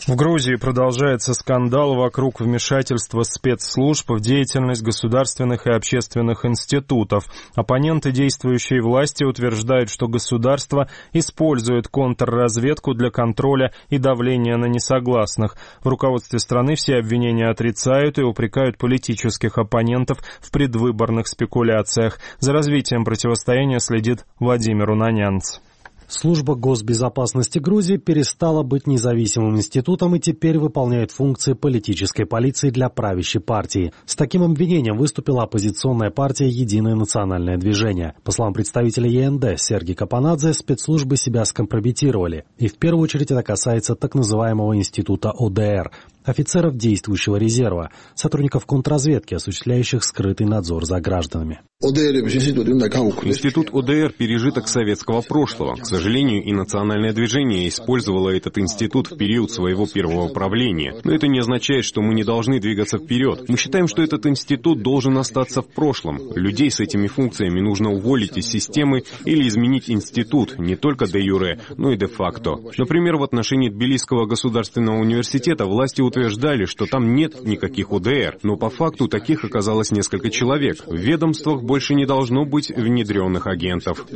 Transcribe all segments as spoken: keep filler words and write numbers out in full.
В Грузии продолжается скандал вокруг вмешательства спецслужб в деятельность государственных и общественных институтов. Оппоненты действующей власти утверждают, что государство использует контрразведку для контроля и давления на несогласных. В руководстве страны все обвинения отрицают и упрекают политических оппонентов в предвыборных спекуляциях. За развитием противостояния следит Владимир Унанянц. Служба госбезопасности Грузии перестала быть независимым институтом и теперь выполняет функции политической полиции для правящей партии. С таким обвинением выступила оппозиционная партия «Единое национальное движение». По словам представителя Е Н Д Сергея Капанадзе, спецслужбы себя скомпрометировали. И в первую очередь это касается так называемого института О Д Р, офицеров действующего резерва, сотрудников контрразведки, осуществляющих скрытый надзор за гражданами. Институт О Д Р – пережиток советского прошлого. К сожалению, и национальное движение использовало этот институт в период своего первого правления. Но это не означает, что мы не должны двигаться вперед. Мы считаем, что этот институт должен остаться в прошлом. Людей с этими функциями нужно уволить из системы или изменить институт, не только де юре, но и де факто. Например, в отношении Тбилисского государственного университета власти утверждали, что там нет никаких О Д Р, но по факту таких оказалось несколько человек. В ведомствах больше не должно быть внедренных агентов.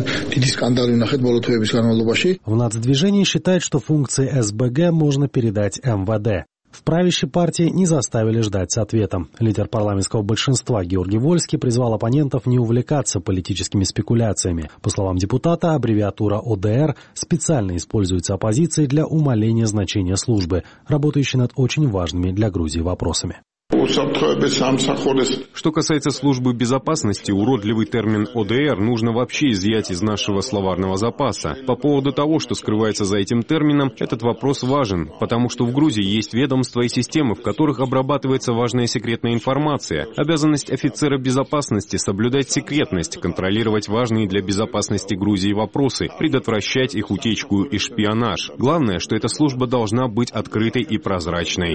В нацдвижении считают, что функции С Б Г можно передать М В Д. В правящей партии не заставили ждать с ответом. Лидер парламентского большинства Георгий Вольский призвал оппонентов не увлекаться политическими спекуляциями. По словам депутата, аббревиатура О Д Р специально используется оппозицией для умаления значения службы, работающей над очень важными для Грузии вопросами. Что касается службы безопасности, уродливый термин О Д Р нужно вообще изъять из нашего словарного запаса. По поводу того, что скрывается за этим термином, этот вопрос важен, потому что в Грузии есть ведомства и системы, в которых обрабатывается важная секретная информация. Обязанность офицера безопасности — соблюдать секретность, контролировать важные для безопасности Грузии вопросы, предотвращать их утечку и шпионаж. Главное, что эта служба должна быть открытой и прозрачной.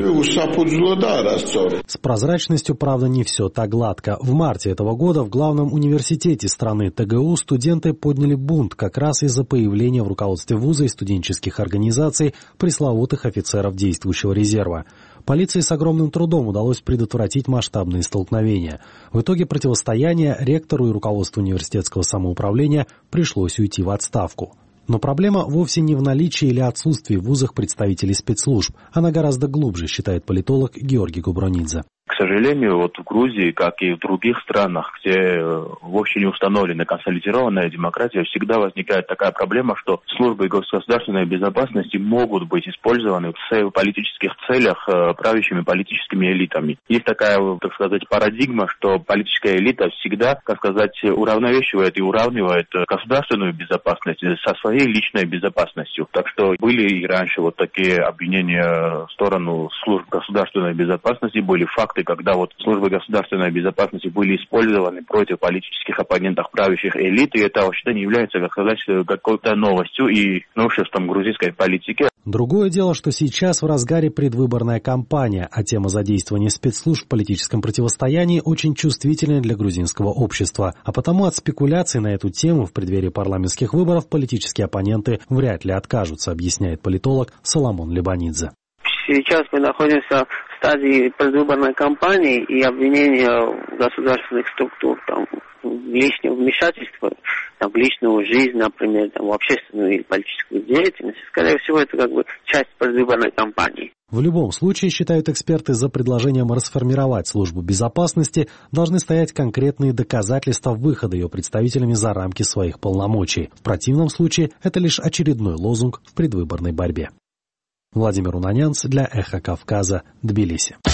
С прозрачностью, правда, не все так гладко. В марте этого года в главном университете страны Т Г У студенты подняли бунт как раз из-за появления в руководстве вуза и студенческих организаций пресловутых офицеров действующего резерва. Полиции с огромным трудом удалось предотвратить масштабные столкновения. В итоге противостояния ректору и руководству университетского самоуправления пришлось уйти в отставку. Но проблема вовсе не в наличии или отсутствии в вузах представителей спецслужб. Она гораздо глубже, считает политолог Георгий Губронидзе. К сожалению, вот в Грузии, как и в других странах, где вовсе не установлена консолидированная демократия, всегда возникает такая проблема, что службы государственной безопасности могут быть использованы в политических целях правящими политическими элитами. Есть такая, так сказать, парадигма, что политическая элита всегда, так сказать, уравновешивает и уравнивает государственную безопасность со своей личной безопасностью. Так что были и раньше вот такие обвинения в сторону служб государственной безопасности, были факты, когда вот службы государственной безопасности были использованы против политических оппонентов правящих элит, и это вообще не является, как сказать, какой-то новостью и новшеством грузинской политики. Другое дело, что сейчас в разгаре предвыборная кампания, а тема задействования спецслужб в политическом противостоянии очень чувствительная для грузинского общества. А потому от спекуляций на эту тему в преддверии парламентских выборов политические оппоненты вряд ли откажутся, объясняет политолог Соломон Лебанидзе. Сейчас мы находимся в стадии предвыборной кампании и обвинения государственных структур там, в личном вмешательстве, там, в личную жизнь, например, там, в общественную или политическую деятельность. Скорее всего, это как бы часть предвыборной кампании. В любом случае, считают эксперты, за предложением расформировать службу безопасности должны стоять конкретные доказательства выхода ее представителями за рамки своих полномочий. В противном случае это лишь очередной лозунг в предвыборной борьбе. Владимир Унанянц для Эхо Кавказа, Тбилиси.